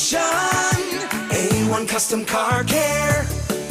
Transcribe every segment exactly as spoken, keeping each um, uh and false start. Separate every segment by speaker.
Speaker 1: Station. A one Custom Car Care.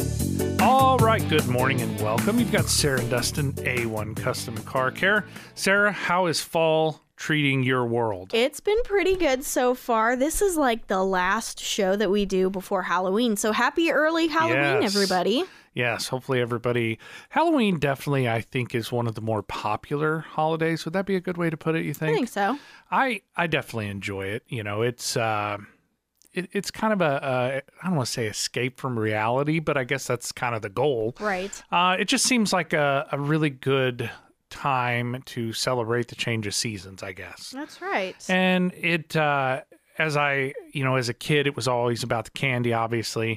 Speaker 2: All right, good morning and welcome. You've got Sarah and Dustin, A one Custom Car Care. Sarah, how is fall treating your world?
Speaker 3: It's been pretty good so far. This is like the last show that we do before Halloween. So happy early Halloween,
Speaker 2: Yes.
Speaker 3: everybody.
Speaker 2: Yes, hopefully everybody. Halloween definitely, I think, is one of the more popular holidays. Would that be a good way to put it, you think?
Speaker 3: I think so.
Speaker 2: I, I definitely enjoy it. You know, it's uh, it, it's kind of a, a, I don't want to say escape from reality, but I guess that's kind of the goal.
Speaker 3: Right.
Speaker 2: Uh, it just seems like a, a really good time to celebrate the change of seasons, I guess.
Speaker 3: That's right.
Speaker 2: And it, uh, as I, you know, as a kid, it was always about the candy, obviously.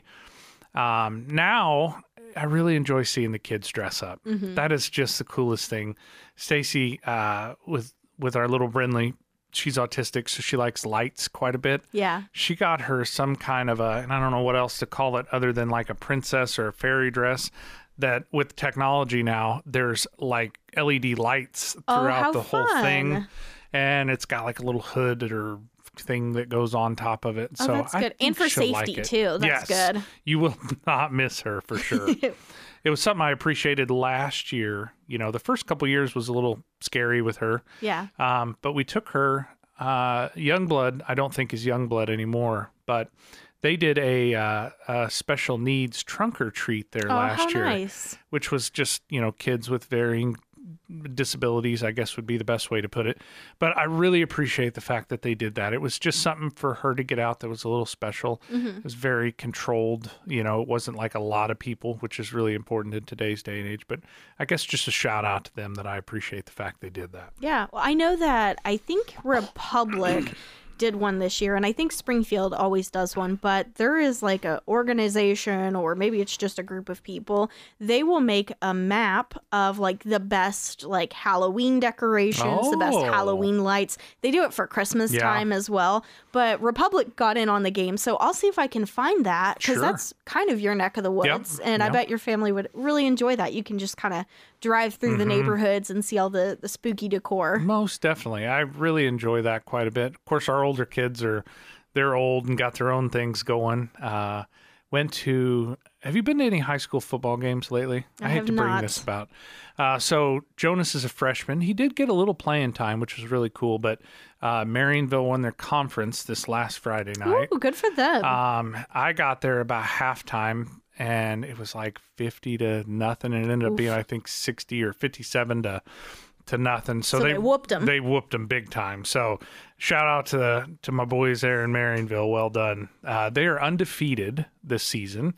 Speaker 2: Um, now, I really enjoy seeing the kids dress up.
Speaker 3: Mm-hmm.
Speaker 2: That is just the coolest thing. Stacy, uh, with with our little Brinley, she's autistic, so she likes lights quite a bit.
Speaker 3: Yeah.
Speaker 2: She got her some kind of a, and I don't know what else to call it other than like a princess or a fairy dress. That with technology now, there's like L E D lights
Speaker 3: Oh,
Speaker 2: throughout
Speaker 3: how
Speaker 2: the whole
Speaker 3: fun.
Speaker 2: thing, and it's got like a little hood or thing that goes on top of it.
Speaker 3: Oh,
Speaker 2: so
Speaker 3: that's
Speaker 2: I
Speaker 3: good.
Speaker 2: think
Speaker 3: And for
Speaker 2: she'll like
Speaker 3: safety,
Speaker 2: it.
Speaker 3: too. That's
Speaker 2: Yes.
Speaker 3: good.
Speaker 2: You will not miss her for sure. It was something I appreciated last year. You know, the first couple years was a little scary with her.
Speaker 3: Yeah.
Speaker 2: Um, but we took her, uh, Youngblood, I don't think is Youngblood anymore, but they did a, uh, a special needs trunk or treat there
Speaker 3: Oh,
Speaker 2: last
Speaker 3: how
Speaker 2: year,
Speaker 3: nice.
Speaker 2: which was just, you know, kids with varying disabilities, I guess would be the best way to put it. But I really appreciate the fact that they did that. It was just something for her to get out that was a little special.
Speaker 3: Mm-hmm.
Speaker 2: It was very controlled. You know, it wasn't like a lot of people, which is really important in today's day and age. But I guess just a shout out to them that I appreciate the fact they did that.
Speaker 3: Yeah. Well, I know that I think Republic did one this year, and I think Springfield always does one, but there is like a organization, or maybe it's just a group of people. They will make a map of like the best like Halloween decorations, the best
Speaker 2: Oh.
Speaker 3: Halloween lights. They do it for Christmas
Speaker 2: Yeah.
Speaker 3: time as well, but Republic got in on the game, so I'll see if I can find that, because
Speaker 2: Sure.
Speaker 3: that's kind of your neck of the woods, and I
Speaker 2: Yep.
Speaker 3: bet your family would really enjoy that. You can just kind of drive through the
Speaker 2: Mm-hmm.
Speaker 3: neighborhoods and see all the, the spooky decor.
Speaker 2: Most definitely. I really enjoy that quite a bit. Of course, our older kids are, they're old and got their own things going. Uh, went to, have you been to any high school football games lately?
Speaker 3: I
Speaker 2: hate
Speaker 3: have
Speaker 2: to bring
Speaker 3: not.
Speaker 2: this about. Uh, so Jonas is a freshman. He did get a little playing time, which was really cool, but uh, Marionville won their conference this last Friday night.
Speaker 3: Ooh, good for them.
Speaker 2: Um, I got there about halftime, and it was like fifty to nothing, and it ended up being, I think, sixty or fifty-seven to to nothing. So,
Speaker 3: So they whooped 'em.
Speaker 2: They whooped them big time. So shout out to to my boys there in Marionville. Well done. Uh, they are undefeated this season,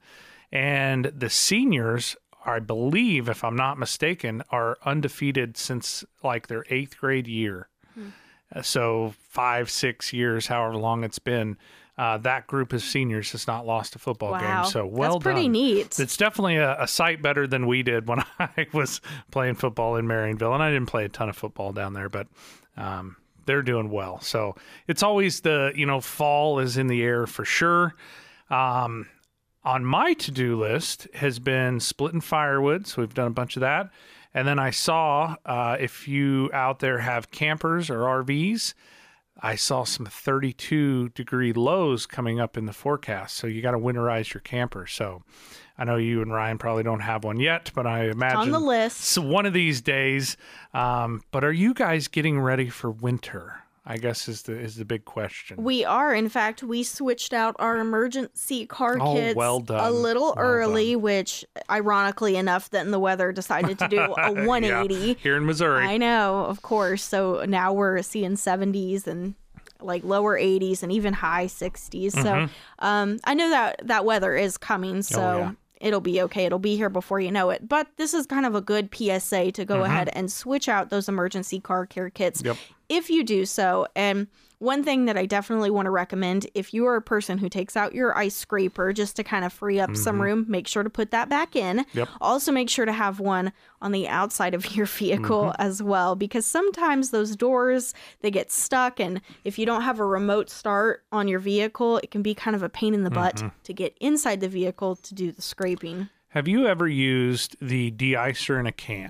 Speaker 2: and the seniors, I believe, if I'm not mistaken, are undefeated since like their eighth grade year. Uh, So five, six years, however long it's been. Uh, that group of seniors has not lost a football
Speaker 3: Wow.
Speaker 2: game. So well
Speaker 3: That's pretty
Speaker 2: done.
Speaker 3: neat.
Speaker 2: It's definitely a, a sight better than we did when I was playing football in Marionville. And I didn't play a ton of football down there, but um, they're doing well. So it's always the, you know, fall is in the air for sure. Um, on my to-do list has been splitting firewood. So we've done a bunch of that. And then I saw uh, if you out there have campers or R Vs, I saw some thirty-two degree lows coming up in the forecast. So you got to winterize your camper. So I know you and Ryan probably don't have one yet, but I imagine
Speaker 3: on the list.
Speaker 2: so one of these days. Um, but are you guys getting ready for winter? I guess is the is the big question.
Speaker 3: We are. In fact, we switched out our emergency car
Speaker 2: Oh,
Speaker 3: kits
Speaker 2: well done.
Speaker 3: a little
Speaker 2: Well
Speaker 3: early, which ironically enough, then the weather decided to do a one eighty.
Speaker 2: Yeah, here in Missouri.
Speaker 3: I know, of course. So now we're seeing seventies and like lower eighties and even high sixties. So um, I know that that weather is coming. So
Speaker 2: Mm-hmm. Oh, yeah.
Speaker 3: it'll be okay. It'll be here before you know it. But this is kind of a good P S A to go ahead and switch out those emergency car care kits.
Speaker 2: Yep.
Speaker 3: If you do so. And one thing that I definitely want to recommend, if you are a person who takes out your ice scraper just to kind of free up some room, make sure to put that back in.
Speaker 2: Yep.
Speaker 3: Also make sure to have one on the outside of your vehicle as well, because sometimes those doors, they get stuck, and if you don't have a remote start on your vehicle, it can be kind of a pain in the butt to get inside the vehicle to do the scraping.
Speaker 2: Have you ever used the de-icer in a can?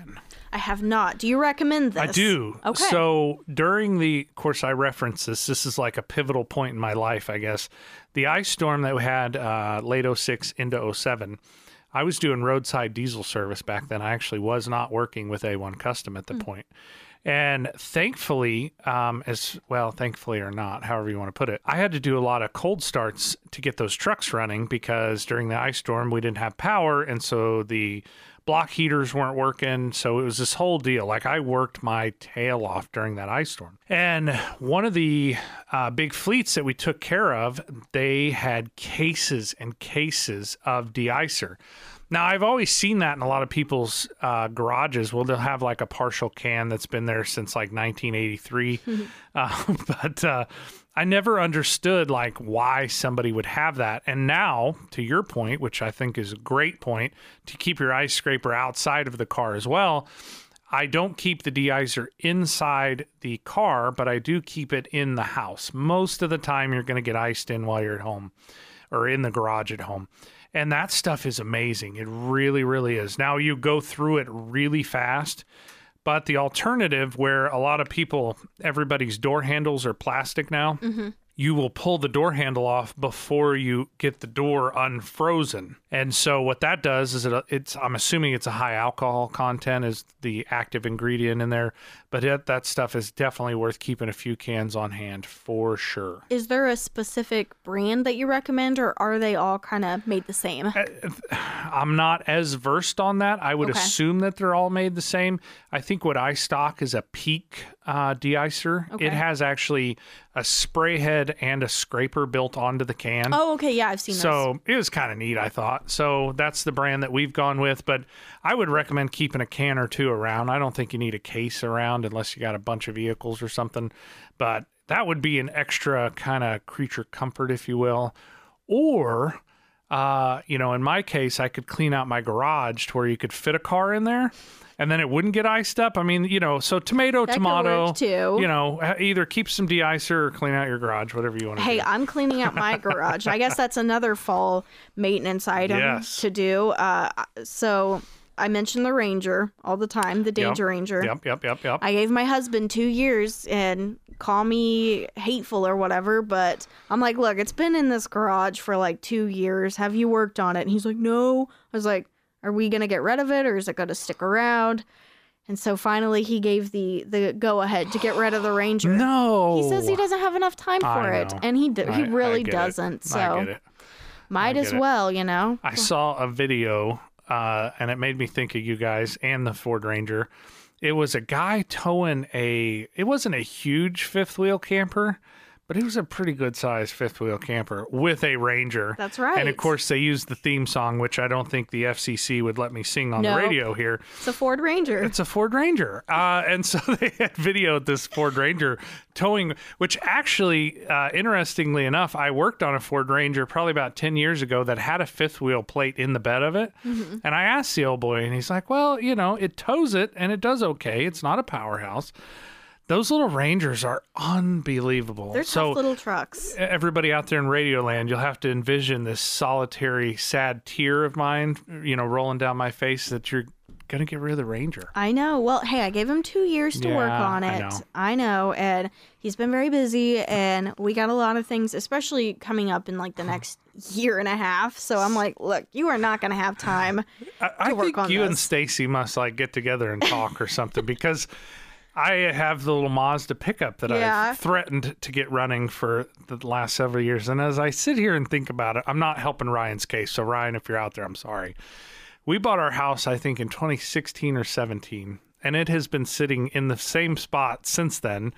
Speaker 3: I have not. Do you recommend this?
Speaker 2: I do.
Speaker 3: Okay.
Speaker 2: So during the of course, I reference this. This is like a pivotal point in my life, I guess. The ice storm that we had uh, late oh six into oh seven, I was doing roadside diesel service back then. I actually was not working with A one Custom at the mm. point. And thankfully, um, as well, thankfully or not, however you want to put it, I had to do a lot of cold starts to get those trucks running because during the ice storm, we didn't have power. And so the block heaters weren't working. So it was this whole deal. Like I worked my tail off during that ice storm. And one of the uh, big fleets that we took care of, they had cases and cases of de-icer. Now, I've always seen that in a lot of people's uh, garages. Well, they'll have like a partial can that's been there since like nineteen eighty-three. Mm-hmm. uh, but uh, I never understood like why somebody would have that. And now, to your point, which I think is a great point, to keep your ice scraper outside of the car as well, I don't keep the de-icer inside the car, but I do keep it in the house. Most of the time, you're going to get iced in while you're at home or in the garage at home. And that stuff is amazing. It really, really is. Now you go through it really fast, but the alternative where a lot of people, everybody's door handles are plastic now, mm-hmm. you will pull the door handle off before you get the door unfrozen. And so what that does is it, it's, I'm assuming it's a high alcohol content is the active ingredient in there, but it, that stuff is definitely worth keeping a few cans on hand for sure.
Speaker 3: Is there a specific brand that you recommend, or are they all kind of made the same?
Speaker 2: I'm not as versed on that. I would okay. assume that they're all made the same. I think what I stock is a Peak uh, de-icer. Okay. It has actually a spray head and a scraper built onto the can.
Speaker 3: Oh, okay. Yeah, I've seen those.
Speaker 2: So it was kind of neat, I thought. So that's the brand that we've gone with. But I would recommend keeping a can or two around. I don't think you need a case around unless you got a bunch of vehicles or something. But that would be an extra kind of creature comfort, if you will. Or, uh, you know, in my case, I could clean out my garage to where you could fit a car in there. And then it wouldn't get iced up. I mean, you know, so tomato,
Speaker 3: that
Speaker 2: tomato,
Speaker 3: could work too.
Speaker 2: You know, either keep some de-icer or clean out your garage, whatever you want to
Speaker 3: hey,
Speaker 2: do.
Speaker 3: Hey, I'm cleaning out my garage. I guess that's another fall maintenance item
Speaker 2: yes.
Speaker 3: to do. Uh, so I mention the Ranger all the time, the Danger
Speaker 2: yep.
Speaker 3: Ranger.
Speaker 2: Yep, yep, yep, yep.
Speaker 3: I gave my husband two years and call me hateful or whatever, but I'm like, look, it's been in this garage for like two years. Have you worked on it? And he's like, no. I was like, are we going to get rid of it or is it going to stick around? And so finally he gave the, the go-ahead to get rid of the Ranger.
Speaker 2: No.
Speaker 3: He says he doesn't have enough time for it. And he d- he really doesn't.
Speaker 2: It.
Speaker 3: So
Speaker 2: I get it.
Speaker 3: might
Speaker 2: I
Speaker 3: as
Speaker 2: it.
Speaker 3: well, you know.
Speaker 2: I saw a video uh, and it made me think of you guys and the Ford Ranger. It was a guy towing a, it wasn't a huge fifth wheel camper, but it was a pretty good sized fifth wheel camper with a Ranger.
Speaker 3: That's right.
Speaker 2: And of course they used the theme song, which I don't think the F C C would let me sing on
Speaker 3: no,
Speaker 2: the radio here.
Speaker 3: It's a Ford Ranger.
Speaker 2: It's a Ford Ranger. Uh, and so they had videoed this Ford Ranger towing, which actually, uh, interestingly enough, I worked on a Ford Ranger probably about ten years ago that had a fifth wheel plate in the bed of it. Mm-hmm. And I asked the old boy and he's like, well, you know, it tows it and it does okay. It's not a powerhouse. Those little Rangers are unbelievable.
Speaker 3: They're
Speaker 2: so
Speaker 3: tough little trucks.
Speaker 2: Everybody out there in Radioland, you'll have to envision this solitary, sad tear of mine, you know, rolling down my face that you're going to get rid of the Ranger.
Speaker 3: I know. Well, hey, I gave him two years to
Speaker 2: yeah,
Speaker 3: work on it.
Speaker 2: I know.
Speaker 3: I know. And he's been very busy, and we got a lot of things, especially coming up in like the next year and a half. So I'm like, look, you are not going to have time
Speaker 2: I,
Speaker 3: to
Speaker 2: I
Speaker 3: work
Speaker 2: think
Speaker 3: on
Speaker 2: you
Speaker 3: this.
Speaker 2: and Stacy must like get together and talk or something because I have the little Mazda pickup that
Speaker 3: yeah.
Speaker 2: I've threatened to get running for the last several years. And as I sit here and think about it, I'm not helping Ryan's case. So Ryan, if you're out there, I'm sorry. We bought our house, I think, in twenty sixteen or seventeen, and it has been sitting in the same spot since then,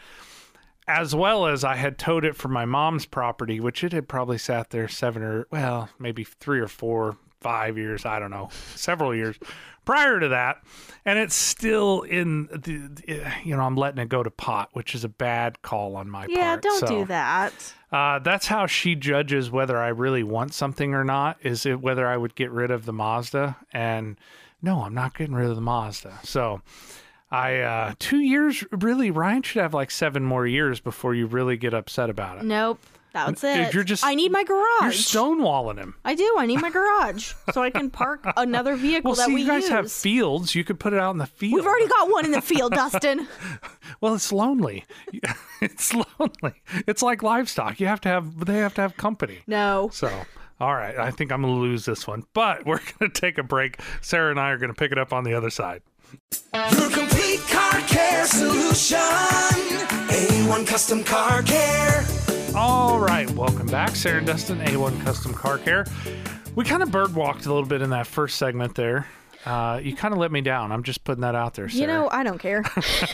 Speaker 2: as well as I had towed it from my mom's property, which it had probably sat there seven or, well, maybe three or four, five years, I don't know, several years prior to that. And it's still in the, you know, I'm letting it go to pot, which is a bad call on my
Speaker 3: yeah,
Speaker 2: part.
Speaker 3: don't
Speaker 2: so,
Speaker 3: do that.
Speaker 2: Uh, that's how she judges whether I really want something or not, is it whether I would get rid of the Mazda. And no, I'm not getting rid of the Mazda. So I, uh, two years, really, Ryan should have like seven more years before you really get upset about it.
Speaker 3: Nope. That's
Speaker 2: If
Speaker 3: it.
Speaker 2: you're just-
Speaker 3: I need my garage.
Speaker 2: You're stonewalling him.
Speaker 3: I do. I need my garage so I can park another vehicle
Speaker 2: Well,
Speaker 3: that
Speaker 2: see,
Speaker 3: we
Speaker 2: you guys
Speaker 3: use.
Speaker 2: have fields. You could put it out in the field.
Speaker 3: We've already got one in the field, Dustin.
Speaker 2: Well, it's lonely. It's lonely. It's like livestock. You have to have. They have to have company.
Speaker 3: No.
Speaker 2: So, all right. I think I'm going to lose this one, but we're going to take a break. Sarah and I are going to pick it up on the other side.
Speaker 1: Your complete car care solution. A one Custom Car Care.
Speaker 2: All right, welcome back, Sarah and Dustin, A one Custom Car Care. We kind of bird walked a little bit in that first segment there. Uh, you kind of let me down. I'm just putting that out there, Sarah.
Speaker 3: You know, I don't care.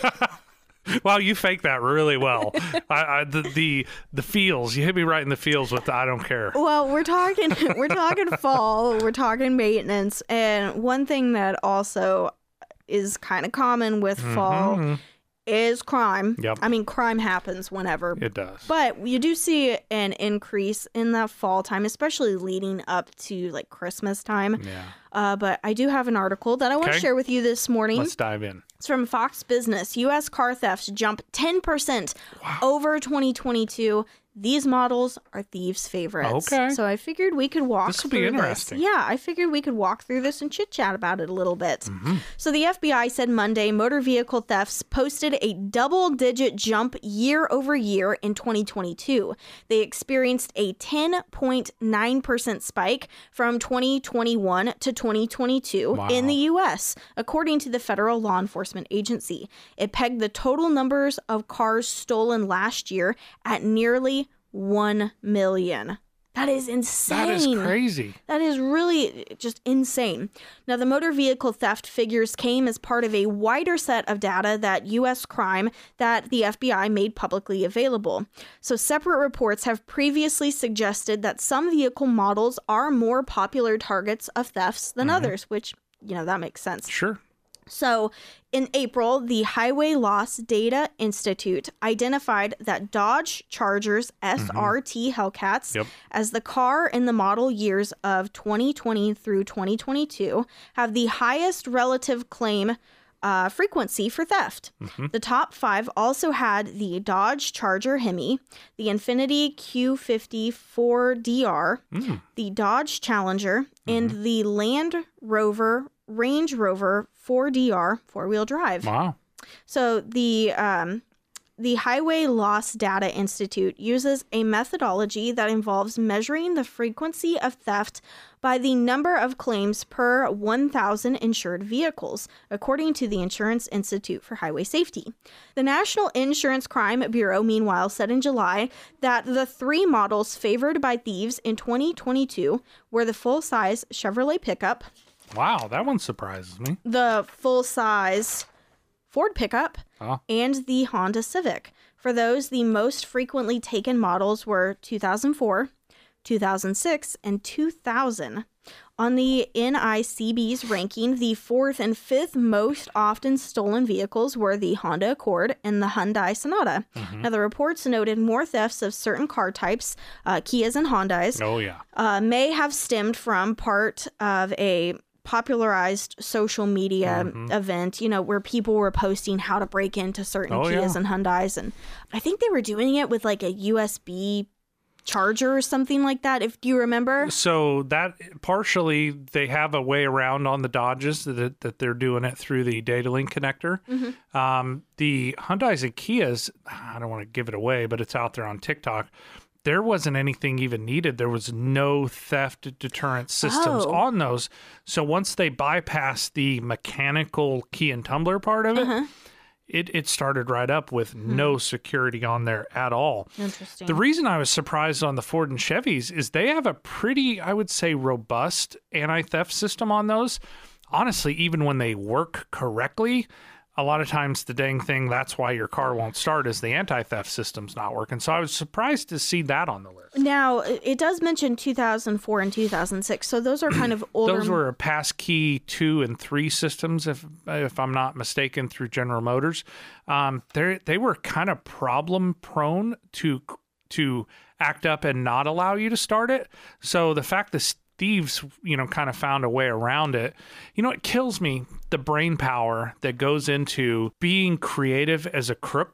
Speaker 2: Wow, you faked that really well. I, I, the, the the feels, you hit me right in the feels with the I don't care.
Speaker 3: Well, we're talking we're talking fall, we're talking maintenance, and one thing that also is kind of common with fall is crime.
Speaker 2: Yep.
Speaker 3: I mean, crime happens whenever.
Speaker 2: It does.
Speaker 3: But you do see an increase in the fall time, especially leading up to like Christmas time.
Speaker 2: Yeah.
Speaker 3: Uh, but I do have an article that I want
Speaker 2: Okay.
Speaker 3: to share with you this morning.
Speaker 2: Let's dive in.
Speaker 3: It's from Fox Business. U S car thefts jump ten percent over twenty twenty-two. These models are thieves' favorites.
Speaker 2: Okay.
Speaker 3: So I figured we could walk
Speaker 2: This will be
Speaker 3: through
Speaker 2: interesting.
Speaker 3: this. Yeah, I figured we could walk through this and chit-chat about it a little bit.
Speaker 2: Mm-hmm.
Speaker 3: So the F B I said Monday motor vehicle thefts posted a double-digit jump year over year in twenty twenty-two. They experienced a ten point nine percent spike from twenty twenty-one to twenty twenty-two
Speaker 2: Wow.
Speaker 3: in the U S, according to the federal law enforcement agency. It pegged the total numbers of cars stolen last year at nearly one million. That is insane.
Speaker 2: That is crazy.
Speaker 3: That is really just insane. Now, the motor vehicle theft figures came as part of a wider set of data that U S crime that the F B I made publicly available. So separate reports have previously suggested that some vehicle models are more popular targets of thefts than others, which, you know, that makes sense.
Speaker 2: Sure.
Speaker 3: So, in April, the Highway Loss Data Institute identified that Dodge Charger's S R T Hellcats,
Speaker 2: Yep.
Speaker 3: as the car in the model years of twenty twenty through twenty twenty-two, have the highest relative claim uh, frequency for theft. The top five also had the Dodge Charger Hemi, the Infiniti Q fifty-four D R, the Dodge Challenger, and the Land Rover Range Rover four D R four-wheel drive.
Speaker 2: Wow.
Speaker 3: So the um, the Highway Loss Data Institute uses a methodology that involves measuring the frequency of theft by the number of claims per one thousand insured vehicles, according to the Insurance Institute for Highway Safety. The National Insurance Crime Bureau, meanwhile, said in July that the three models favored by thieves in twenty twenty-two were the full-size Chevrolet pickup,
Speaker 2: Wow, that one surprises me.
Speaker 3: the full-size Ford pickup,
Speaker 2: Oh.
Speaker 3: and the Honda Civic. For those, the most frequently taken models were two thousand four, two thousand six, and two thousand. On the N I C B's ranking, the fourth and fifth most often stolen vehicles were the Honda Accord and the Hyundai Sonata. Now, the reports noted more thefts of certain car types, uh, Kias and Hondas,
Speaker 2: Oh, yeah.
Speaker 3: uh, may have stemmed from part of a popularized social media
Speaker 2: Mm-hmm.
Speaker 3: event, you know, where people were posting how to break into certain
Speaker 2: Oh,
Speaker 3: Kias
Speaker 2: yeah.
Speaker 3: and Hyundais. And I think they were doing it with like a U S B charger or something like that, if do you remember?
Speaker 2: So that partially they have a way around on the Dodges that, that they're doing it through the data link connector. Um, the Hyundais and Kias, I don't want to give it away, but it's out there on TikTok. There wasn't anything even needed. There was no theft deterrent systems
Speaker 3: Oh.
Speaker 2: on those. So once they bypassed the mechanical key and tumbler part of it, it, it started right up with no security on there at all.
Speaker 3: Interesting.
Speaker 2: The reason I was surprised on the Ford and Chevys is they have a pretty, I would say, robust anti-theft system on those. Honestly, even when they work correctly, a lot of times the dang thing, that's why your car won't start, is the anti-theft system's not working. So I was surprised to see that on the list.
Speaker 3: Now, it does mention two thousand four and two thousand six, so those are kind of older.
Speaker 2: Those were passkey two and three systems, if if I'm not mistaken, through General Motors. Um, they they were kind of problem prone to to act up and not allow you to start it. So the fact that thieves, you know, kind of found a way around it, you know, it kills me, the brain power that goes into being creative as a crook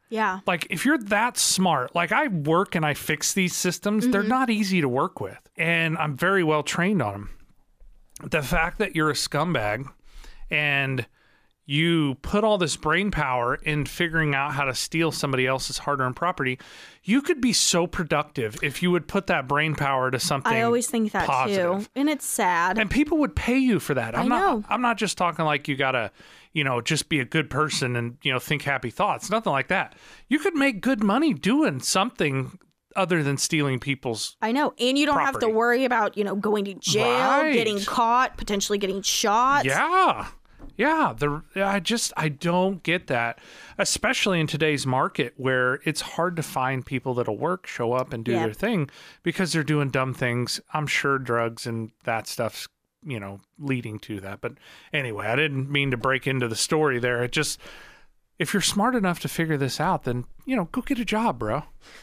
Speaker 3: Yeah.
Speaker 2: Like, if you're that smart, like I work and I fix these systems,
Speaker 3: Mm-hmm.
Speaker 2: they're not easy to work with. And I'm very well trained on them. The fact that you're a scumbag and you put all this brain power in figuring out how to steal somebody else's hard-earned property, you could be so productive if you would put that brain power to something
Speaker 3: I always think that
Speaker 2: positive.
Speaker 3: too. And it's sad.
Speaker 2: And people would pay you for that. I'm
Speaker 3: I
Speaker 2: not
Speaker 3: know.
Speaker 2: I'm not just talking like you gotta, you know, just be a good person and, you know, think happy thoughts. Nothing like that. You could make good money doing something other than stealing people's
Speaker 3: I know. And you don't have to
Speaker 2: property.
Speaker 3: worry about, you know, going to jail,
Speaker 2: Right.
Speaker 3: getting caught, potentially getting shot.
Speaker 2: Yeah. Yeah, the I just I don't get that, especially in today's market where it's hard to find people that'll work, show up and do
Speaker 3: Yeah.
Speaker 2: their thing because they're doing dumb things. I'm sure drugs and that stuff's, you know, leading to that. But anyway, I didn't mean to break into the story there. It just, if you're smart enough to figure this out, then, you know, go get a job, bro.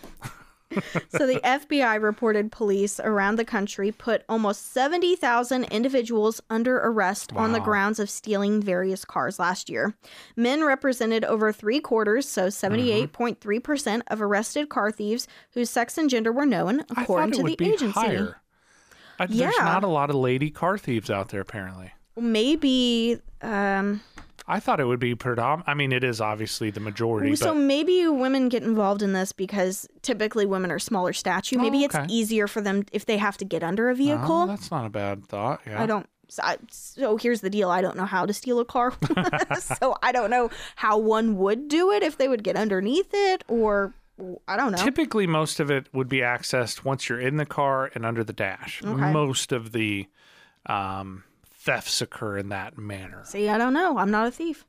Speaker 3: So the F B I reported police around the country put almost seventy thousand individuals under arrest on the
Speaker 2: Wow.
Speaker 3: grounds of stealing various cars last year. Men represented over three quarters, so seventy-eight point three percent of arrested car thieves whose sex and gender were known,
Speaker 2: I
Speaker 3: according
Speaker 2: thought it
Speaker 3: to
Speaker 2: would
Speaker 3: the
Speaker 2: be
Speaker 3: agency.
Speaker 2: higher. I, There's
Speaker 3: Yeah.
Speaker 2: not a lot of lady car thieves out there, apparently.
Speaker 3: Maybe, um,
Speaker 2: I thought it would be predominant. I mean, it is obviously the majority,
Speaker 3: so
Speaker 2: but
Speaker 3: maybe women get involved in this because typically women are smaller stature. Maybe
Speaker 2: Oh,
Speaker 3: it's
Speaker 2: okay.
Speaker 3: easier for them if they have to get under a
Speaker 2: oh,
Speaker 3: vehicle.
Speaker 2: that's not a bad thought. Yeah.
Speaker 3: I don't. So, I, so here's the deal. I don't know how to steal a car. So I don't know how one would do it, if they would get underneath it, or I don't know.
Speaker 2: Typically, most of it would be accessed once you're in the car and under the dash.
Speaker 3: Okay.
Speaker 2: Most of the um, thefts occur in that manner.
Speaker 3: See, I don't know. I'm not a thief.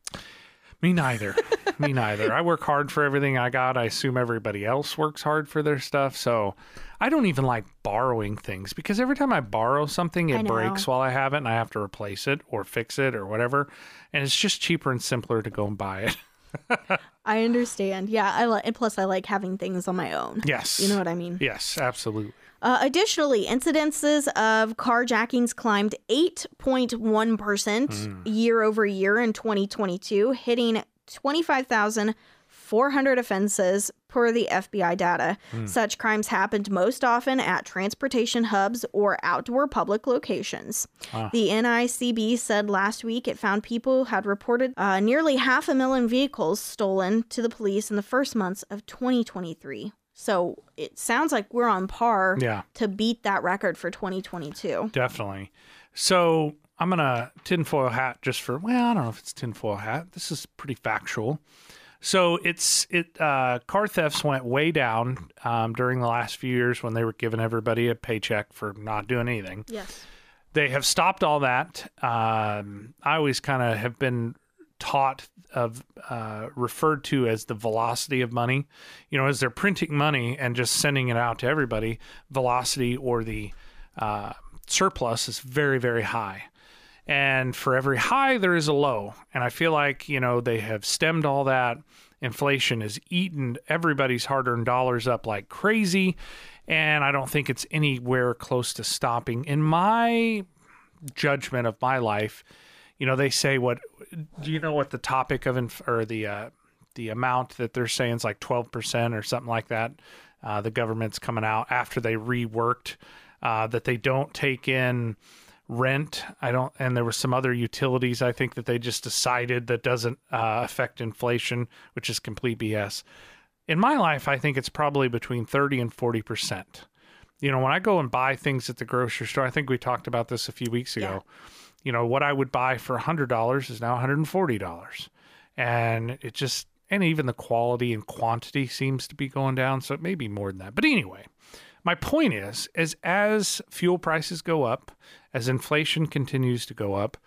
Speaker 2: Me neither. Me neither. I work hard for everything I got. I assume everybody else works hard for their stuff. So I don't even like borrowing things because every time I borrow something,
Speaker 3: I
Speaker 2: it
Speaker 3: know.
Speaker 2: breaks while I have it and I have to replace it or fix it or whatever. And it's just cheaper and simpler to go and buy it.
Speaker 3: I understand. Yeah, I like, and plus I like having things on my own.
Speaker 2: Yes.
Speaker 3: You know what I mean?
Speaker 2: Yes, absolutely.
Speaker 3: Uh, additionally, incidences of carjackings climbed eight point one percent year over year in twenty twenty-two, hitting twenty-five thousand four hundred offenses per the F B I data. Such crimes happened most often at transportation hubs or outdoor public locations.
Speaker 2: Wow.
Speaker 3: The N I C B said last week it found people had reported uh, nearly half a million vehicles stolen to the police in the first months of twenty twenty-three. So it sounds like we're on par
Speaker 2: Yeah.
Speaker 3: to beat that record for twenty twenty-two.
Speaker 2: Definitely. So I'm going to tinfoil hat just for, well, I don't know if it's tinfoil hat. This is pretty factual. So it's, it, uh, car thefts went way down um, during the last few years when they were giving everybody a paycheck for not doing anything.
Speaker 3: Yes.
Speaker 2: They have stopped all that. Um, I always kind of have been taught of uh, referred to as the velocity of money. You know, as they're printing money and just sending it out to everybody, velocity or the uh, surplus is very, very high. And for every high, there is a low. And I feel like, you know, they have stemmed all that. Inflation has eaten everybody's hard-earned dollars up like crazy. And I don't think it's anywhere close to stopping. In my judgment of my life, you know, they say what, do you know what the topic of, inf- or the, uh, the amount that they're saying is like twelve percent or something like that. Uh, the government's coming out after they reworked, uh, that they don't take in rent. I don't, and there were some other utilities, I think, that they just decided that doesn't uh, affect inflation, which is complete B S. In my life, I think it's probably between thirty and forty percent. You know, when I go and buy things at the grocery store, I think we talked about this a few weeks ago. You know, what I would buy for one hundred dollars is now one hundred forty dollars. And it just, and even the quality and quantity seems to be going down. So it may be more than that. But anyway, my point is, is as fuel prices go up, as inflation continues to go up,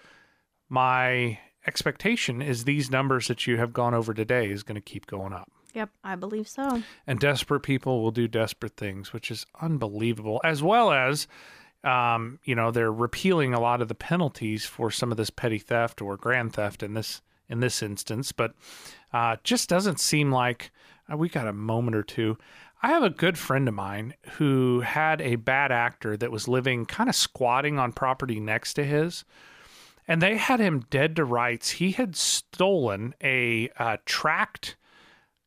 Speaker 2: my expectation is these numbers that you have gone over today is going to keep going up.
Speaker 3: Yep, I believe so.
Speaker 2: And desperate people will do desperate things, which is unbelievable, as well as, um, you know, they're repealing a lot of the penalties for some of this petty theft or grand theft in this in this instance. But uh, just doesn't seem like uh, we got a moment or two. I have a good friend of mine who had a bad actor that was living kind of squatting on property next to his. And they had him dead to rights. He had stolen a uh, tracked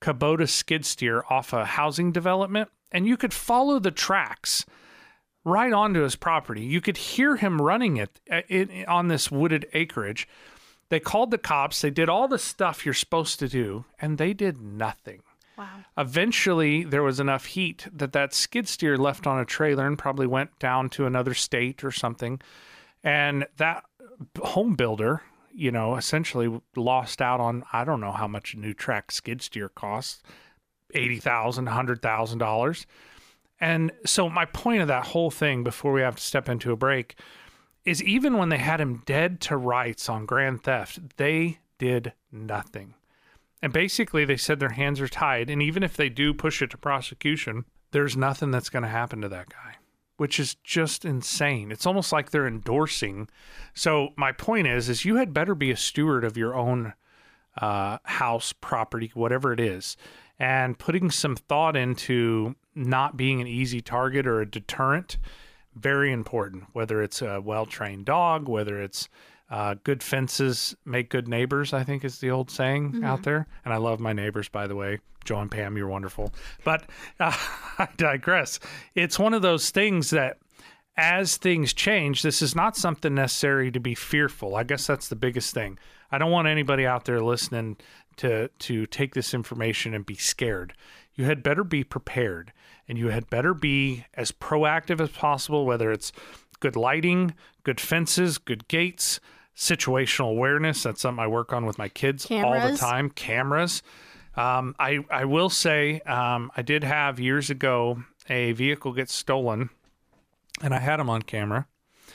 Speaker 2: Kubota skid steer off a housing development, and you could follow the tracks right onto his property. You could hear him running it, it on this wooded acreage. They called the cops. They did all the stuff you're supposed to do, and they did nothing.
Speaker 3: Wow.
Speaker 2: Eventually, there was enough heat that that skid steer left on a trailer and probably went down to another state or something. And that home builder, you know, essentially lost out on, I don't know how much a new track skid steer costs, eighty thousand dollars, one hundred thousand dollars. And so my point of that whole thing before we have to step into a break is even when they had him dead to rights on grand theft, they did nothing. And basically, they said their hands are tied. And even if they do push it to prosecution, there's nothing that's going to happen to that guy, which is just insane. It's almost like they're endorsing. So my point is, is you had better be a steward of your own uh, house, property, whatever it is, and putting some thought into not being an easy target or a deterrent. Very important, whether it's a well-trained dog, whether it's Uh, good fences make good neighbors, I think is the old saying mm-hmm. out there. And I love my neighbors, by the way. Joe and Pam, you're wonderful. But uh, I digress. It's one of those things that as things change, this is not something necessary to be fearful. I guess that's the biggest thing. I don't want anybody out there listening to, to take this information and be scared. You had better be prepared, and you had better be as proactive as possible, whether it's good lighting, good fences, good gates, situational awareness. That's something I work on with my kids
Speaker 3: Cameras.
Speaker 2: all the time. Cameras. Um, I, I will say um, I did have years ago a vehicle get stolen, and I had him on camera.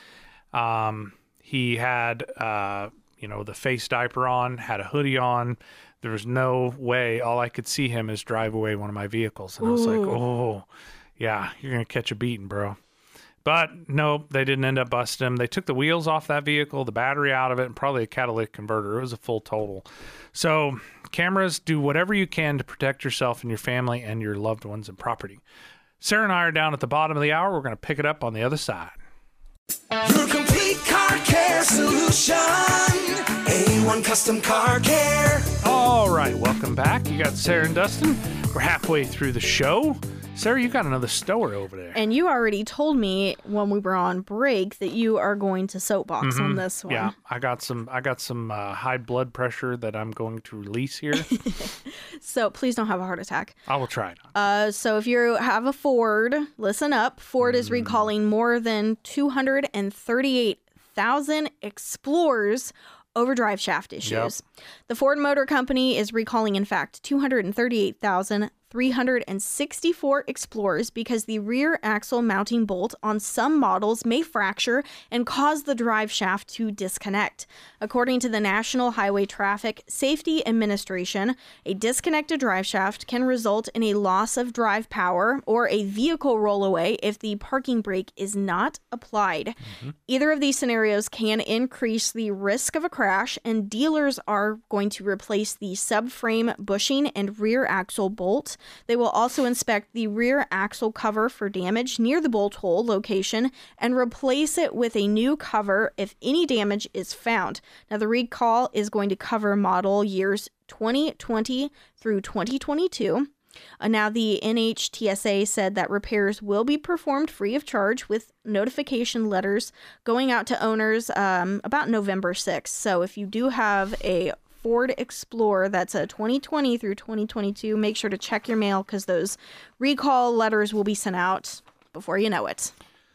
Speaker 2: Um, he had, uh, you know, the face diaper on, had a hoodie on. There was no way. All I could see him is drive away one of my vehicles. And Ooh. I was like, oh, yeah, you're going to catch a beating, bro. But no, they didn't end up busting him. They took the wheels off that vehicle, the battery out of it, and probably a catalytic converter. It was a full total. So cameras, do whatever you can to protect yourself and your family and your loved ones and property. Sarah and I are down at the bottom of the hour. We're going to pick it up on the other side.
Speaker 1: Your complete car care solution. A one Custom Car Care.
Speaker 2: All right, welcome back. You got Sarah and Dustin. We're halfway through the show. Sarah, you got another story over there.
Speaker 3: And you already told me when we were on break that you are going to soapbox mm-hmm. on this one.
Speaker 2: Yeah, I got some I got some uh, high blood pressure that I'm going to release here.
Speaker 3: So please don't have a heart attack.
Speaker 2: I will try not.
Speaker 3: Uh, so if you have a Ford, listen up. Ford mm. is recalling more than two hundred thirty-eight thousand Explorers over drive shaft issues. Yep. The Ford Motor Company is recalling, in fact, two hundred thirty-eight thousand three hundred sixty-four Explorers because the rear axle mounting bolt on some models may fracture and cause the drive shaft to disconnect. According to the National Highway Traffic Safety Administration, a disconnected drive shaft can result in a loss of drive power or a vehicle rollaway if the parking brake is not applied. Mm-hmm. Either of these scenarios can increase the risk of a crash, and dealers are going to replace the subframe bushing and rear axle bolt. They will also inspect the rear axle cover for damage near the bolt hole location and replace it with a new cover if any damage is found. Now, the recall is going to cover model years twenty twenty through twenty twenty-two. Uh, now, the N H T S A said that repairs will be performed free of charge with notification letters going out to owners um, about November sixth. So if you do have a Ford Explorer that's a twenty twenty through twenty twenty-two, make sure to check your mail because those recall letters will be sent out before you know it.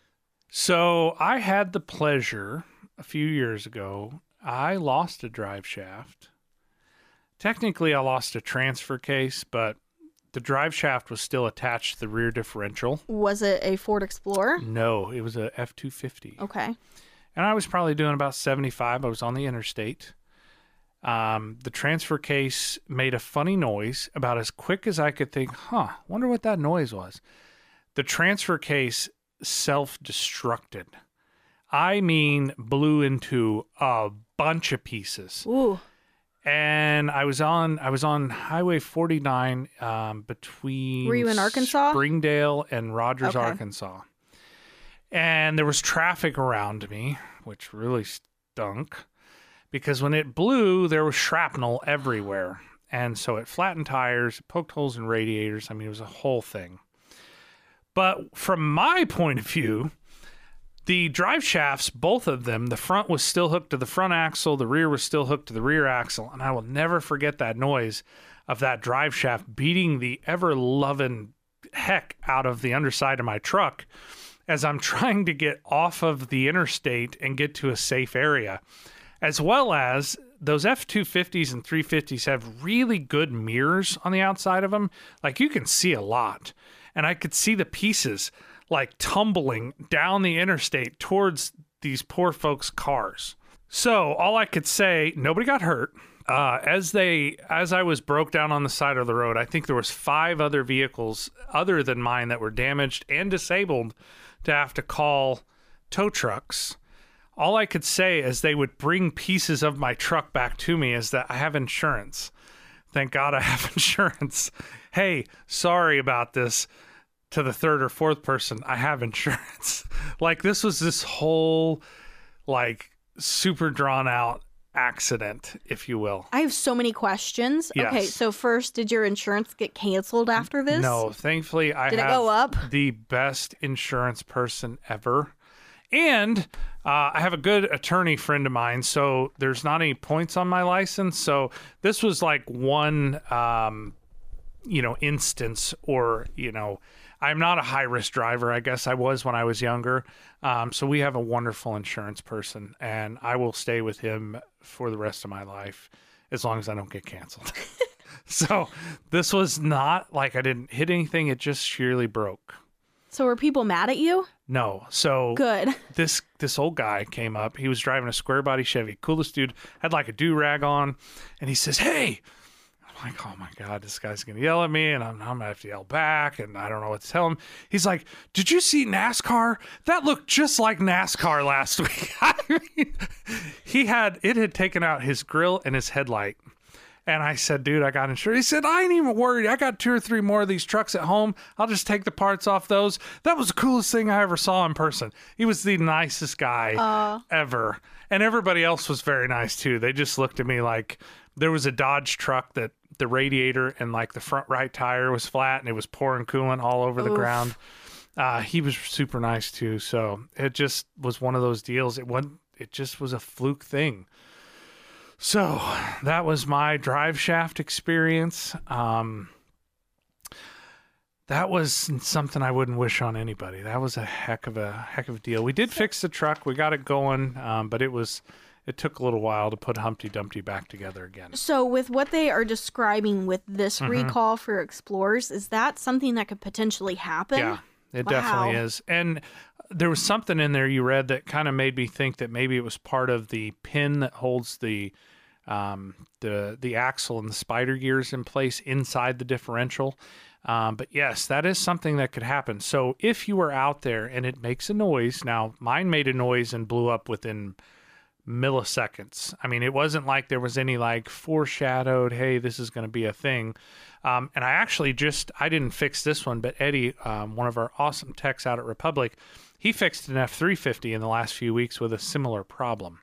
Speaker 2: So I had the pleasure a few years ago. I lost a drive shaft. Technically, I lost a transfer case, but the drive shaft was still attached to the rear differential.
Speaker 3: Was it a Ford Explorer?
Speaker 2: No, it was a F two fifty.
Speaker 3: Okay.
Speaker 2: And I was probably doing about seventy-five. I was on the interstate. Um, the transfer case made a funny noise about as quick as I could think, huh, wonder what that noise was. The transfer case self-destructed. I mean, blew into a bunch of pieces.
Speaker 3: Ooh.
Speaker 2: And I was on I was on Highway forty-nine um, between
Speaker 3: Were you in Arkansas?
Speaker 2: Springdale and Rogers,
Speaker 3: okay.
Speaker 2: Arkansas. And there was traffic around me, which really stunk, because when it blew, there was shrapnel everywhere. And so it flattened tires, poked holes in radiators. I mean, it was a whole thing. But from my point of view, the drive shafts, both of them, the front was still hooked to the front axle, the rear was still hooked to the rear axle, and I will never forget that noise of that drive shaft beating the ever-loving heck out of the underside of my truck as I'm trying to get off of the interstate and get to a safe area. As well as those F two fifties and three fifties have really good mirrors on the outside of them. Like, you can see a lot. And I could see the pieces like tumbling down the interstate towards these poor folks' cars. So all I could say, nobody got hurt. Uh, as they, as I was broke down on the side of the road, I think there was five other vehicles other than mine that were damaged and disabled to have to call tow trucks. All I could say as they would bring pieces of my truck back to me is that I have insurance. Thank God I have insurance. Hey, sorry about this. To the third or fourth person, I have insurance. Like, this was this whole, like, super drawn out accident, if you will.
Speaker 3: I have so many questions.
Speaker 2: Yes.
Speaker 3: Okay, so first, did your insurance get canceled after this?
Speaker 2: No, thankfully, I
Speaker 3: did
Speaker 2: have
Speaker 3: it go up?
Speaker 2: the best insurance person ever. And uh, I have a good attorney friend of mine, so there's not any points on my license. So this was like one, um, you know, instance, or, you know, I'm not a high-risk driver. I guess I was when I was younger. Um, so we have a wonderful insurance person, and I will stay with him for the rest of my life as long as I don't get canceled. So this was not like I didn't hit anything. It just sheerly broke.
Speaker 3: So were people mad at you?
Speaker 2: No. So
Speaker 3: Good.
Speaker 2: this this old guy came up. He was driving a square body Chevy. Coolest dude. Had like a do-rag on. And he says, hey. I'm like, oh my God, this guy's going to yell at me, and I'm, I'm going to have to yell back, and I don't know what to tell him. He's like, did you see NASCAR? That looked just like NASCAR last week. I mean, he had, it had taken out his grill and his headlight. And I said, dude, I got insurance. He said, I ain't even worried. I got two or three more of these trucks at home. I'll just take the parts off those. That was the coolest thing I ever saw in person. He was the nicest guy uh. ever. And everybody else was very nice too. They just looked at me like, there was a Dodge truck that the radiator and like the front right tire was flat, and it was pouring coolant all over the
Speaker 3: Oof.
Speaker 2: ground. Uh, he was super nice too. So it just was one of those deals. It wasn't, it just was a fluke thing. So that was my drive shaft experience. Um, that was something I wouldn't wish on anybody. That was a heck of a heck of a deal. We did fix the truck. We got it going, um, but it was, it took a little while to put Humpty Dumpty back together again.
Speaker 3: So with what they are describing with this mm-hmm. recall for Explorers, is that something that could potentially happen?
Speaker 2: Yeah, it
Speaker 3: wow.
Speaker 2: definitely is. And there was something in there you read that kind of made me think that maybe it was part of the pin that holds the um, the the axle and the spider gears in place inside the differential. Um, but yes, that is something that could happen. So if you were out there and it makes a noise, now mine made a noise and blew up within milliseconds. I mean, it wasn't like there was any like foreshadowed, hey, this is going to be a thing. Um, and I actually just, I didn't fix this one, but Eddie, um, one of our awesome techs out at Republic, he fixed an F three fifty in the last few weeks with a similar problem.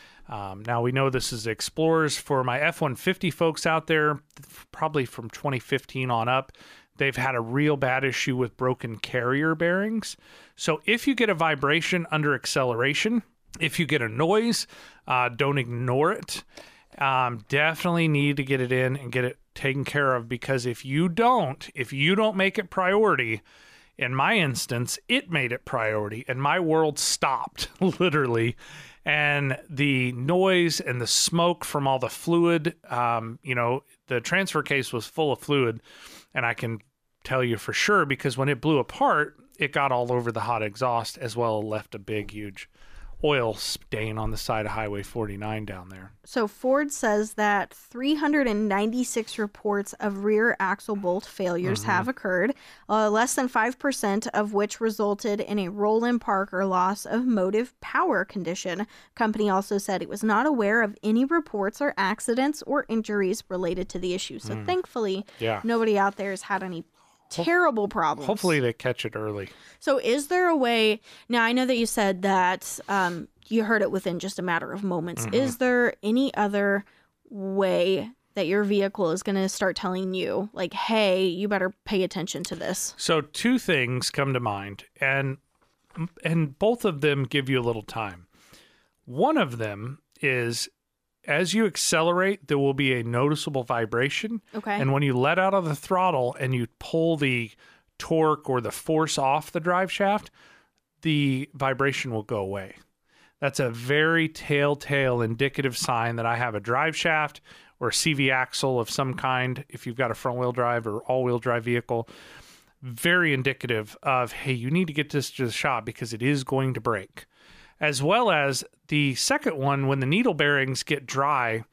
Speaker 2: Um, now we know this is Explorers. For my F one fifty folks out there, probably from twenty fifteen on up, they've had a real bad issue with broken carrier bearings. So if you get a vibration under acceleration, if you get a noise, uh, don't ignore it. Um, definitely need to get it in and get it taken care of, because if you don't, if you don't make it priority, in my instance, it made it priority and my world stopped literally. And the noise and the smoke from all the fluid, um, you know, the transfer case was full of fluid, and I can tell you for sure, because when it blew apart, it got all over the hot exhaust as well, left a big, huge oil stain on the side of Highway forty-nine down there.
Speaker 3: So Ford says that three hundred ninety-six reports of rear axle bolt failures mm-hmm. have occurred, uh, less than five percent of which resulted in a roll-in park or loss of motive power condition. Company also said it was not aware of any reports or accidents or injuries related to the issue. So mm. thankfully,
Speaker 2: yeah.
Speaker 3: nobody out there has had any terrible problems.
Speaker 2: Hopefully they catch it early.
Speaker 3: So is there a way, now I know that you said that um, you heard it within just a matter of moments. Mm-hmm. Is there any other way that your vehicle is going to start telling you, like, hey, you better pay attention to this?
Speaker 2: So two things come to mind, and and both of them give you a little time. One of them is as you accelerate, there will be a noticeable vibration.
Speaker 3: Okay.
Speaker 2: And when you let out of the throttle and you pull the torque or the force off the drive shaft, the vibration will go away. That's a very telltale indicative sign that I have a drive shaft or a C V axle of some kind, if you've got a front-wheel drive or all-wheel drive vehicle. Very indicative of, hey, you need to get this to the shop because it is going to break. As well as the second one, when the needle bearings get dry,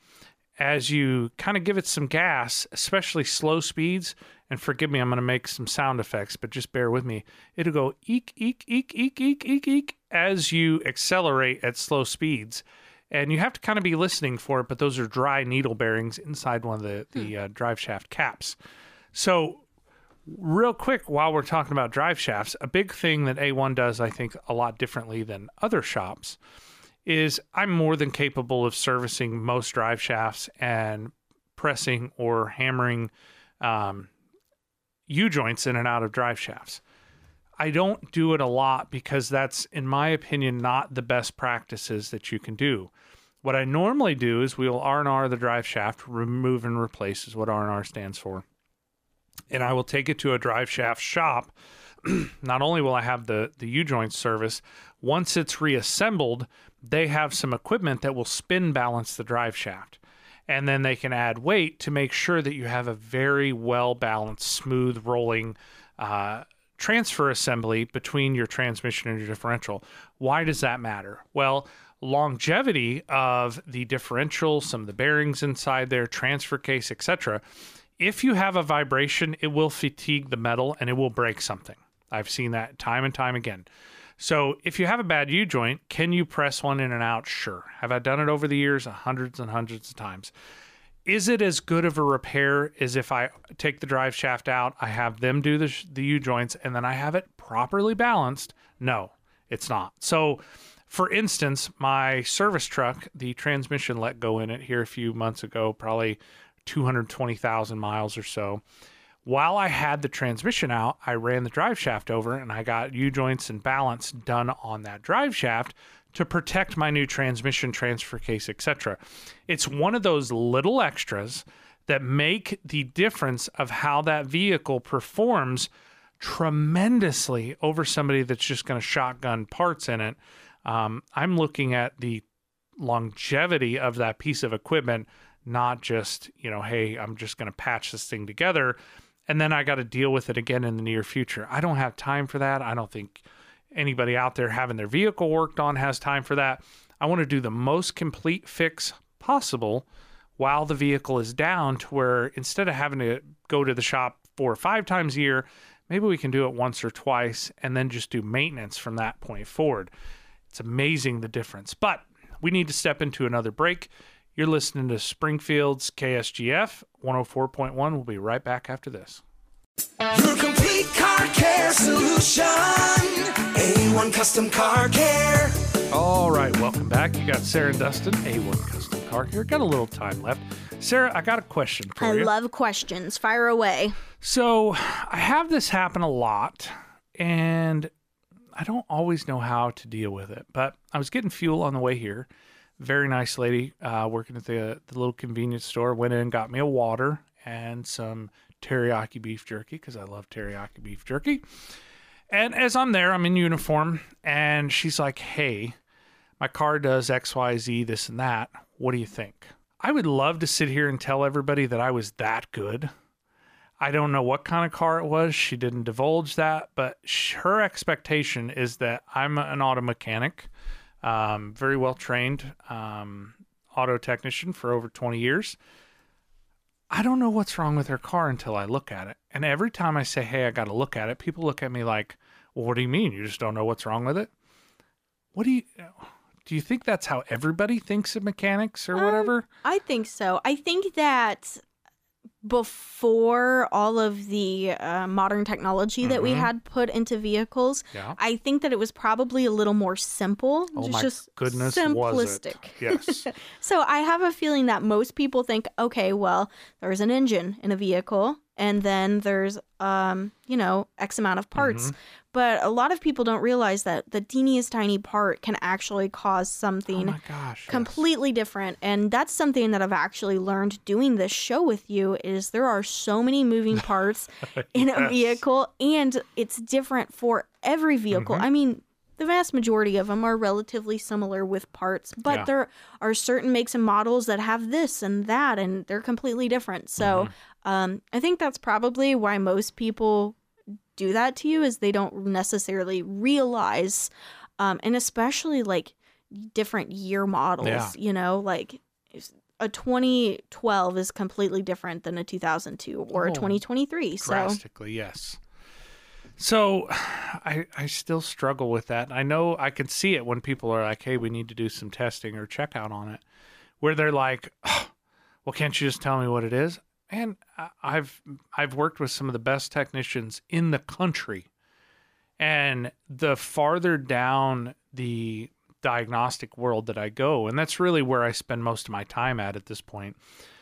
Speaker 2: as you kind of give it some gas, especially slow speeds, and forgive me, I'm going to make some sound effects, but just bear with me. It'll go eek, eek, eek, eek, eek, eek, eek, as you accelerate at slow speeds. And you have to kind of be listening for it, but those are dry needle bearings inside one of the, the uh, drive shaft caps. So real quick, while we're talking about drive shafts, a big thing that A one does, I think, a lot differently than other shops is I'm more than capable of servicing most drive shafts and pressing or hammering um, U-joints in and out of drive shafts. I don't do it a lot because that's, in my opinion, not the best practices that you can do. What I normally do is we'll R and R the drive shaft, remove and replace is what R and R stands for. And I will take it to a drive shaft shop. Not only will I have the, the U-joint service, once it's reassembled, they have some equipment that will spin balance the drive shaft. And then they can add weight to make sure that you have a very well-balanced, smooth rolling uh, transfer assembly between your transmission and your differential. Why does that matter? Well, longevity of the differential, some of the bearings inside there, transfer case, et cetera. If you have a vibration, it will fatigue the metal and it will break something. I've seen that time and time again. So if you have a bad U-joint, can you press one in and out? Sure. Have I done it over the years? Hundreds and hundreds of times. Is it as good of a repair as if I take the drive shaft out, I have them do the, the U-joints, and then I have it properly balanced? No, it's not. So for instance, my service truck, the transmission let go in it here a few months ago, probably two hundred twenty thousand miles or so. While I had the transmission out, I ran the drive shaft over and I got U-joints and balance done on that drive shaft to protect my new transmission, transfer case, et cetera. It's one of those little extras that make the difference of how that vehicle performs tremendously over somebody that's just going to shotgun parts in it. Um, I'm looking at the longevity of that piece of equipment, not just, you know, hey, I'm just going to patch this thing together and then I got to deal with it again in the near future. I don't have time for that. I don't think anybody out there having their vehicle worked on has time for that. I want to do the most complete fix possible while the vehicle is down, to where instead of having to go to the shop four or five times a year, maybe we can do it once or twice and then just do maintenance from that point forward. It's amazing the difference. But we need to step into another break. You're listening to Springfield's K S G F one oh four point one. We'll be right back after this.
Speaker 1: Your complete car care solution. A one Custom Car Care.
Speaker 2: All right, welcome back. You got Sarah and Dustin, A one Custom Car Care. Got a little time left. Sarah, I got a question for
Speaker 3: I
Speaker 2: you.
Speaker 3: love questions. Fire away.
Speaker 2: So I have this happen a lot, and I don't always know how to deal with it. But I was getting fuel on the way here. Very nice lady uh, working at the, the little convenience store. Went in, got me a water and some teriyaki beef jerky, because I love teriyaki beef jerky. And as I'm there, I'm in uniform, and she's like, hey, my car does X, Y, Z, this and that. What do you think? I would love to sit here and tell everybody that I was that good. I don't know what kind of car it was. She didn't divulge that, but her expectation is that I'm an auto mechanic. Um, very well trained um, auto technician for over twenty years. I don't know what's wrong with her car until I look at it. And every time I say, hey, I got to look at it, people look at me like, well, what do you mean? You just don't know what's wrong with it? What do you, do you think that's how everybody thinks of mechanics or
Speaker 3: Um,
Speaker 2: whatever?
Speaker 3: I think so. I think that before all of the uh, modern technology that we had put into vehicles,
Speaker 2: Yeah.
Speaker 3: I think that it was probably a little more simple.
Speaker 2: Oh
Speaker 3: just,
Speaker 2: my
Speaker 3: just
Speaker 2: goodness,
Speaker 3: simplistic.
Speaker 2: was it? Yes.
Speaker 3: So I have a feeling that most people think, okay, well, there's an engine in a vehicle, and then there's, um, you know, X amount of parts.
Speaker 2: Mm-hmm.
Speaker 3: But a lot of people don't realize that the teeniest tiny part can actually cause something
Speaker 2: Oh my gosh. yes.
Speaker 3: completely different. And that's something that I've actually learned doing this show with you is there are so many moving parts in a
Speaker 2: Yes.
Speaker 3: vehicle, and it's different for every vehicle.
Speaker 2: Mm-hmm.
Speaker 3: I mean, the vast majority of them are relatively similar with parts, but
Speaker 2: Yeah.
Speaker 3: there are certain makes and models that have this and that, and they're completely different. So
Speaker 2: Mm-hmm.
Speaker 3: um, I think that's probably why most people do that to you, is they don't necessarily realize, um, and especially like different year models,
Speaker 2: Yeah.
Speaker 3: you know, like a twenty twelve is completely different than a two thousand two or
Speaker 2: Oh,
Speaker 3: a twenty twenty-three. So
Speaker 2: Drastically, yes. So I I still struggle with that. I know I can see it when people are like, hey, we need to do some testing or check out on it, where they're like, oh, well, can't you just tell me what it is? And I- I've I've worked with some of the best technicians in the country, and the farther down the diagnostic world that I go, and that's really where I spend most of my time at at this point,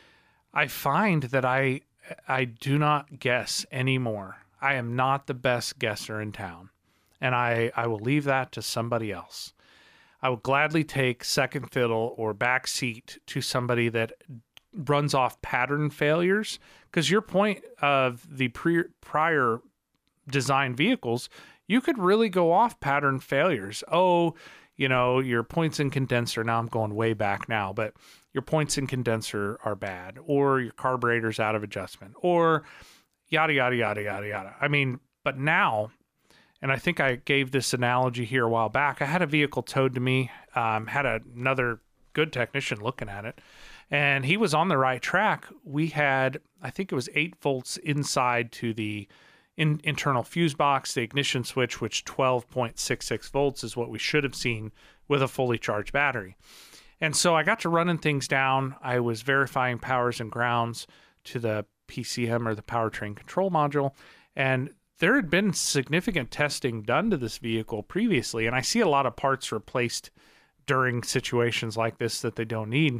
Speaker 2: I find that I I do not guess anymore. I am not the best guesser in town, and I, I will leave that to somebody else. I will gladly take second fiddle or back seat to somebody that runs off pattern failures, because your point of the pre- prior design vehicles, you could really go off pattern failures. Oh, you know, your points and condenser, now I'm going way back now, but your points and condenser are bad, or your carburetor's out of adjustment, or yada, yada, yada, yada, yada. I mean, but now, and I think I gave this analogy here a while back, I had a vehicle towed to me, um, had another good technician looking at it, and he was on the right track. We had, I think it was eight volts inside to the in, internal fuse box, the ignition switch, which twelve point six six volts is what we should have seen with a fully charged battery. And so I got to running things down. I was verifying powers and grounds to the P C M, or the powertrain control module, and there had been significant testing done to this vehicle previously, and I see a lot of parts replaced during situations like this that they don't need.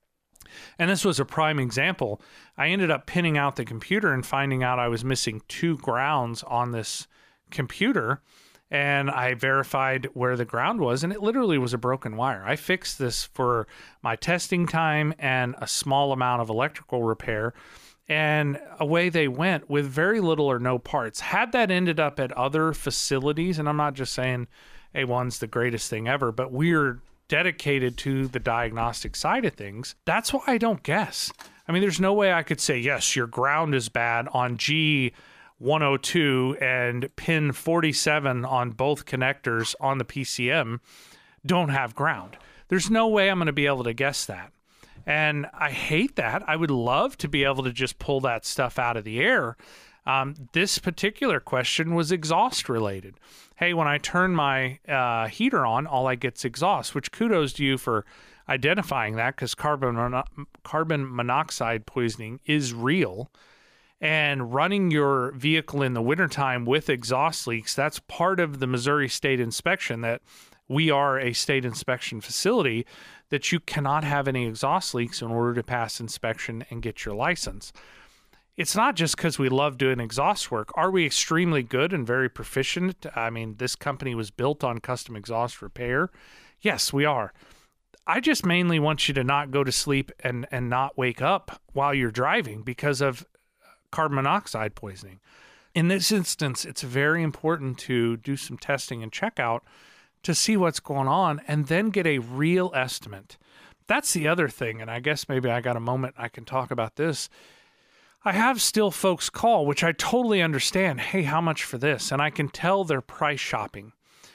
Speaker 2: And this was a prime example. I ended up pinning out the computer and finding out I was missing two grounds on this computer, and I verified where the ground was, and it literally was a broken wire. I fixed this for my testing time and a small amount of electrical repair, and away they went with very little or no parts. Had that ended up at other facilities, and I'm not just saying A one's the greatest thing ever, but we're dedicated to the diagnostic side of things. That's why I don't guess. I mean, there's no way I could say, yes, your ground is bad on G one oh two and pin forty-seven on both connectors on the P C M don't have ground. There's no way I'm going to be able to guess that. And I hate that. I would love to be able to just pull that stuff out of the air. Um, this particular question was exhaust related. Hey, when I turn my uh, heater on, all I get is exhaust, which kudos to you for identifying that, because carbon, mono- carbon monoxide poisoning is real. And running your vehicle in the wintertime with exhaust leaks, that's part of the Missouri State Inspection, that we are a state inspection facility, that you cannot have any exhaust leaks in order to pass inspection and get your license. It's not just because we love doing exhaust work. Are we extremely good and very proficient? I mean, this company was built on custom exhaust repair. Yes, we are. I just mainly want you to not go to sleep and, and not wake up while you're driving because of carbon monoxide poisoning. In this instance, it's very important to do some testing and check out to see what's going on, and then get a real estimate. That's the other thing, and I guess maybe I got a moment I can talk about this. I have still folks call, which I totally understand. Hey, how much for this? And I can tell they're price shopping.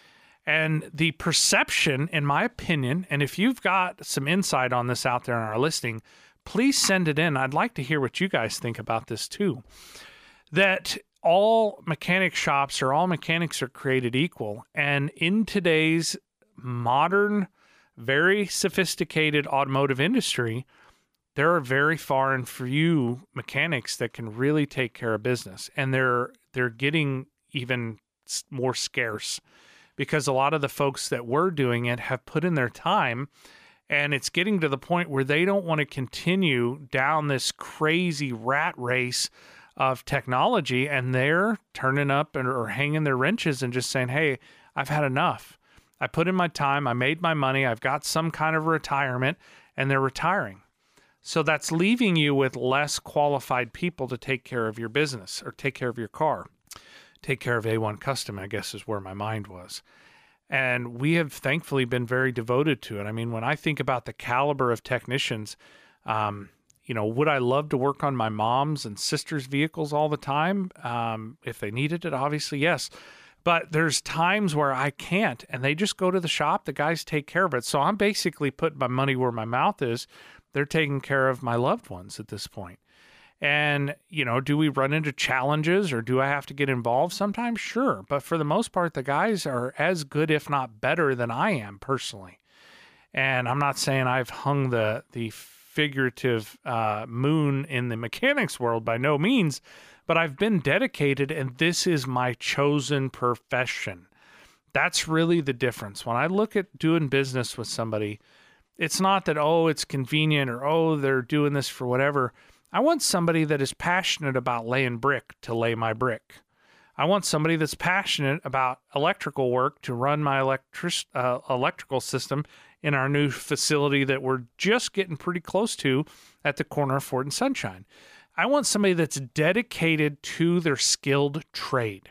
Speaker 2: And the perception, in my opinion, and if you've got some insight on this out there in our listing, please send it in. I'd like to hear what you guys think about this too. That all mechanic shops, or all mechanics, are created equal. And in today's modern, very sophisticated automotive industry, there are very far and few mechanics that can really take care of business. And they're they're getting even more scarce because a lot of the folks that were doing it have put in their time, and it's getting to the point where they don't want to continue down this crazy rat race of technology, and they're turning up and, or hanging their wrenches and just saying, hey, I've had enough. I put in my time, I made my money, I've got some kind of retirement, and they're retiring. So that's leaving you with less qualified people to take care of your business or take care of your car. Take care of A one Custom, I guess, is where my mind was. And we have thankfully been very devoted to it. I mean, when I think about the caliber of technicians, um, you know, would I love to work on my mom's and sister's vehicles all the time? Um, if they needed it, obviously, yes. But there's times where I can't, and they just go to the shop. The guys take care of it. So I'm basically putting my money where my mouth is. They're taking care of my loved ones at this point. And, you know, do we run into challenges or do I have to get involved sometimes? Sure. But for the most part, the guys are as good, if not better, than I am personally. And I'm not saying I've hung the the figurative uh, moon in the mechanics world, by no means, but I've been dedicated, and this is my chosen profession. That's really the difference. When I look at doing business with somebody, it's not that, oh, it's convenient or, oh, they're doing this for whatever. I want somebody that is passionate about laying brick to lay my brick. I want somebody that's passionate about electrical work to run my electric uh, electrical system in our new facility that we're just getting pretty close to at the corner of Fort and Sunshine. I want somebody that's dedicated to their skilled trade.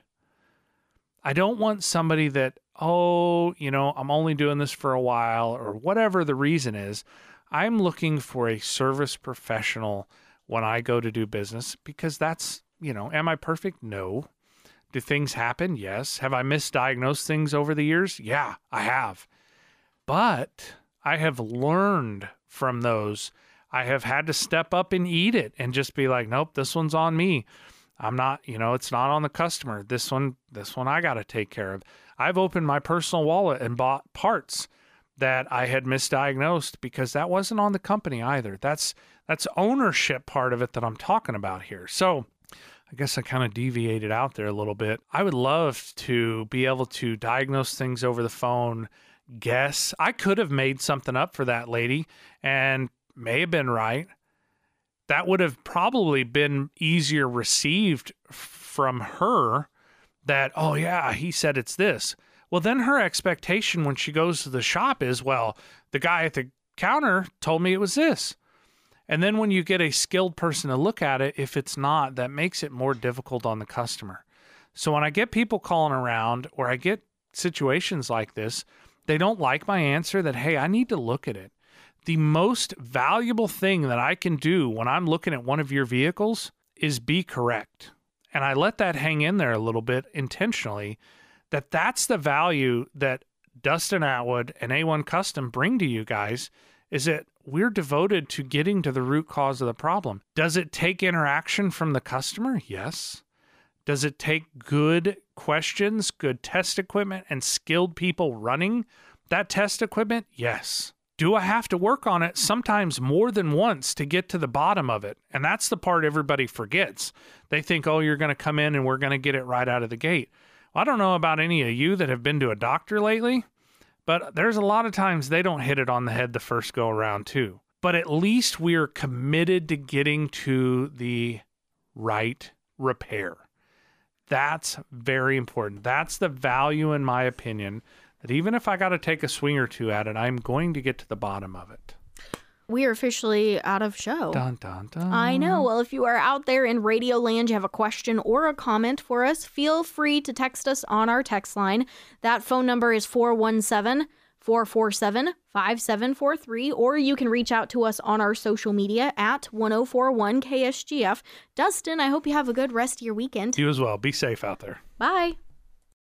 Speaker 2: I don't want somebody that, oh, you know, I'm only doing this for a while or whatever the reason is. I'm looking for a service professional when I go to do business because that's, you know, am I perfect? No. Do things happen? Yes. Have I misdiagnosed things over the years? Yeah, I have. But I have learned from those. I have had to step up and eat it and just be like, nope, this one's on me. I'm not, you know, it's not on the customer. This one, this one I got to take care of. I've opened my personal wallet and bought parts that I had misdiagnosed because that wasn't on the company either. That's, that's ownership part of it that I'm talking about here. So I guess I kind of deviated out there a little bit. I would love to be able to diagnose things over the phone, guess. I could have made something up for that lady and may have been right. That would have probably been easier received from her that, oh yeah, he said it's this. Well, then her expectation when she goes to the shop is, well, the guy at the counter told me it was this. And then when you get a skilled person to look at it, if it's not, that makes it more difficult on the customer. So when I get people calling around or I get situations like this, they don't like my answer that, hey, I need to look at it. The most valuable thing that I can do when I'm looking at one of your vehicles is be correct. And I let that hang in there a little bit intentionally, that that's the value that Dustin Atwood and A one Custom bring to you guys, is that we're devoted to getting to the root cause of the problem. Does it take interaction from the customer? Yes. Does it take good questions, good test equipment, and skilled people running that test equipment? Yes. Do I have to work on it sometimes more than once to get to the bottom of it? And that's the part everybody forgets. They think, oh, you're going to come in and we're going to get it right out of the gate. Well, I don't know about any of you that have been to a doctor lately, but there's a lot of times they don't hit it on the head the first go around too. But at least we're committed to getting to the right repair. That's very important. That's the value, in my opinion, that even if I got to take a swing or two at it, I'm going to get to the bottom of it.
Speaker 3: We are officially out of show.
Speaker 2: Dun, dun, dun.
Speaker 3: I know. Well, if you are out there in Radio Land, you have a question or a comment for us, feel free to text us on our text line. That phone number is four one seven, four four seven, five seven four three, or you can reach out to us on our social media at one oh four one K S G F. Dustin, I hope you have a good rest of your weekend.
Speaker 2: You as well. Be safe out there.
Speaker 3: Bye.